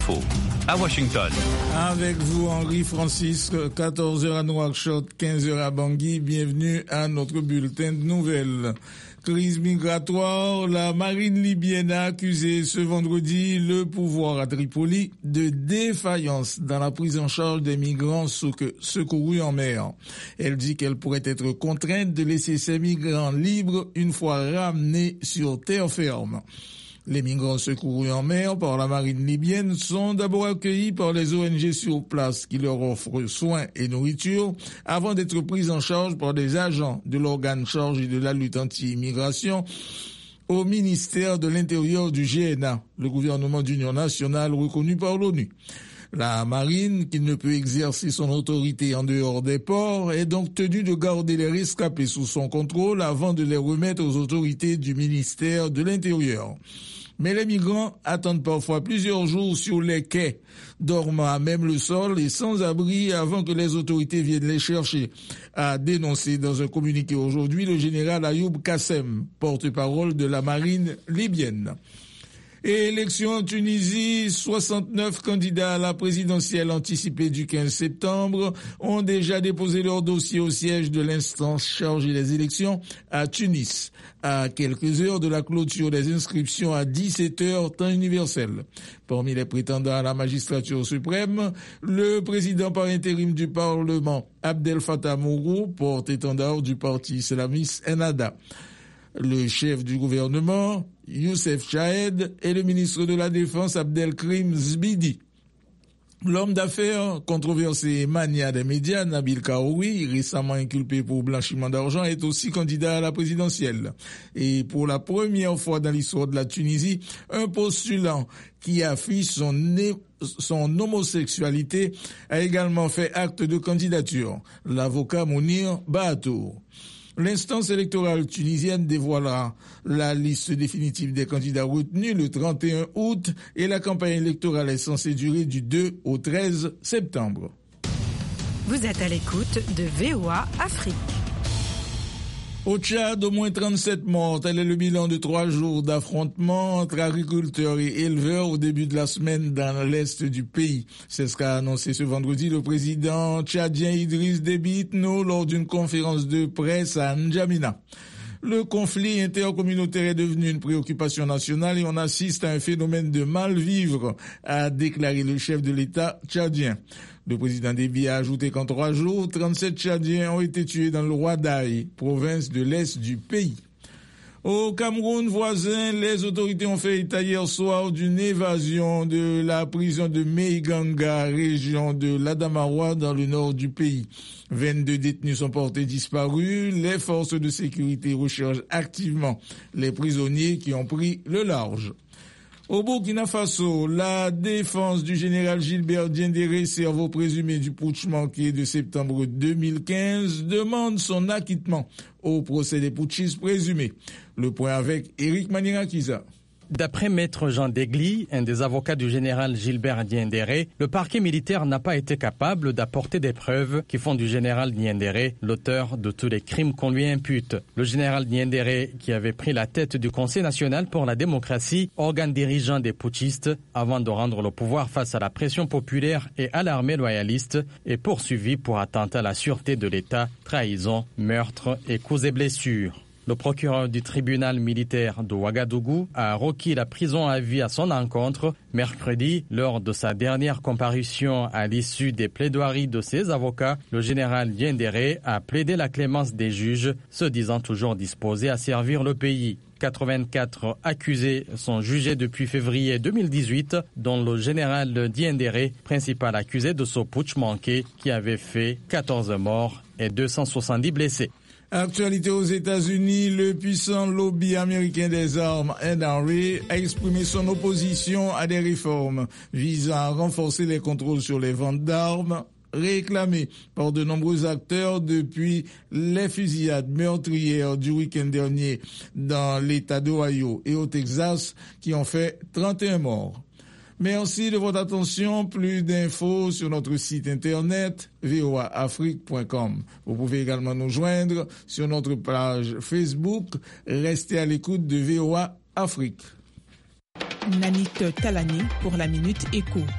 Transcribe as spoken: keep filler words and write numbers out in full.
À Washington. Avec vous, Henri Francis, quatorze heures à Nouakchott, quinze heures à Bangui. Bienvenue à notre bulletin de nouvelles. Crise migratoire, la marine libyenne a accusé ce vendredi le pouvoir à Tripoli de défaillance dans la prise en charge des migrants secourus en mer. Elle dit qu'elle pourrait être contrainte de laisser ces migrants libres une fois ramenés sur terre ferme. Les migrants secourus en mer par la marine libyenne sont d'abord accueillis par les O N G sur place qui leur offrent soins et nourriture avant d'être pris en charge par des agents de l'organe chargé de la lutte anti-immigration au ministère de l'Intérieur du G N A, le gouvernement d'union nationale reconnu par l'ONU. La marine, qui ne peut exercer son autorité en dehors des ports, est donc tenue de garder les rescapés sous son contrôle avant de les remettre aux autorités du ministère de l'Intérieur. Mais les migrants attendent parfois plusieurs jours sur les quais, dormant à même le sol et sans abri avant que les autorités viennent les chercher, a dénoncé dans un communiqué aujourd'hui le général Ayoub Kassem, porte-parole de la marine libyenne. Et élection en Tunisie, soixante-neuf candidats à la présidentielle anticipée du quinze septembre ont déjà déposé leur dossier au siège de l'instance chargée des élections à Tunis, à quelques heures de la clôture des inscriptions à dix-sept heures temps universel. Parmi les prétendants à la magistrature suprême, le président par intérim du Parlement, Abdel Fattah Mourou, porte-étendard du parti islamiste Ennahda. Le chef du gouvernement, Youssef Chahed, et le ministre de la Défense, Abdelkrim Zbidi. L'homme d'affaires controversé et mania des médias, Nabil Karoui, récemment inculpé pour blanchiment d'argent, est aussi candidat à la présidentielle. Et pour la première fois dans l'histoire de la Tunisie, un postulant qui affiche son, son homosexualité a également fait acte de candidature, l'avocat Mounir Bahatour. L'instance électorale tunisienne dévoilera la liste définitive des candidats retenus le trente et un août et la campagne électorale est censée durer du deux au treize septembre. Vous êtes à l'écoute de V O A Afrique. Au Tchad, au moins trente-sept morts. Tel est le bilan de trois jours d'affrontements entre agriculteurs et éleveurs au début de la semaine dans l'est du pays. C'est ce qu'a annoncé ce vendredi le président tchadien Idriss Déby Itno lors d'une conférence de presse à N'Djamena. Le conflit intercommunautaire est devenu une préoccupation nationale et on assiste à un phénomène de mal-vivre, a déclaré le chef de l'État tchadien. Le président Déby a ajouté qu'en trois jours, trente-sept Tchadiens ont été tués dans le Ouaddaï, province de l'est du pays. Au Cameroun voisin, les autorités ont fait état hier soir d'une évasion de la prison de Meiganga, région de l'Adamawa, dans le nord du pays. vingt-deux détenus sont portés disparus. Les forces de sécurité recherchent activement les prisonniers qui ont pris le large. Au Burkina Faso, la défense du général Gilbert Diendéré, cerveau présumé du putsch manqué de septembre deux mille quinze, demande son acquittement au procès des putschistes présumés. Le point avec Éric Manirakiza. D'après Maître Jean Degli, un des avocats du général Gilbert Diendéré, le parquet militaire n'a pas été capable d'apporter des preuves qui font du général Diendéré l'auteur de tous les crimes qu'on lui impute. Le général Diendéré, qui avait pris la tête du Conseil national pour la démocratie, organe dirigeant des putschistes, avant de rendre le pouvoir face à la pression populaire et à l'armée loyaliste, est poursuivi pour attentat à la sûreté de l'État, trahison, meurtre et coups et blessures. Le procureur du tribunal militaire de Ouagadougou a requis la prison à vie à son encontre mercredi lors de sa dernière comparution à l'issue des plaidoiries de ses avocats. Le général Diendéré a plaidé la clémence des juges, se disant toujours disposé à servir le pays. quatre-vingt-quatre accusés sont jugés depuis février deux mille dix-huit, dont le général Diendéré, principal accusé de ce putsch manqué qui avait fait quatorze morts et deux cent soixante-dix blessés. Actualité aux États-Unis, le puissant lobby américain des armes N R A a exprimé son opposition à des réformes visant à renforcer les contrôles sur les ventes d'armes réclamées par de nombreux acteurs depuis les fusillades meurtrières du week-end dernier dans l'État d'Ohio et au Texas qui ont fait trente et un morts. Merci de votre attention. Plus d'infos sur notre site internet v o a afrique point com. Vous pouvez également nous joindre sur notre page Facebook. Restez à l'écoute de V O A Afrique. Nanit Talani pour la Minute Éco.